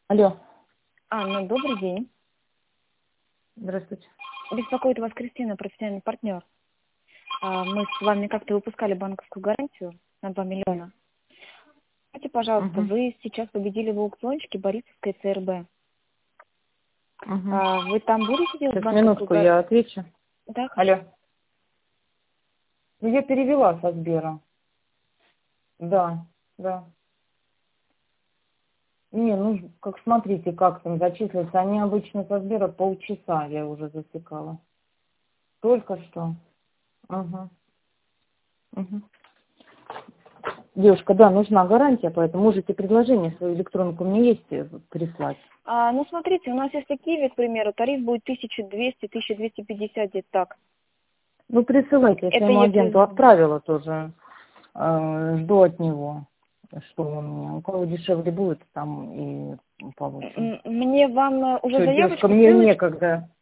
Алло, Анна, добрый день. здравствуйте. Беспокоит вас Кристина, профессиональный партнер. Мы с вами как-то выпускали банковскую гарантию на 2 миллиона. Скажите, пожалуйста, Угу, вы сейчас победили в аукциончике Борисовской ЦРБ. угу. Вы там будете делать Сейчас, банковскую минутку, гарантию? я отвечу. Да, Алло. Ну, я перевела со Сбера. Да, да. Не, ну, как смотрите, как там зачислиться. Они обычно со Сбера полчаса я уже засекала. Только что. Угу, угу. Девушка, да, нужна гарантия, поэтому можете предложение, свою электронку мне есть прислать. Ну, смотрите, у нас есть такие, к примеру, тариф будет 1200-1250, где-то так. Ну, присылайте, я Это своему агенту если... отправила тоже. Жду от него, что он мне. У кого дешевле будет, там и получим. Мне вам уже Все, девушка, заявочку, мне ссылочку. некогда.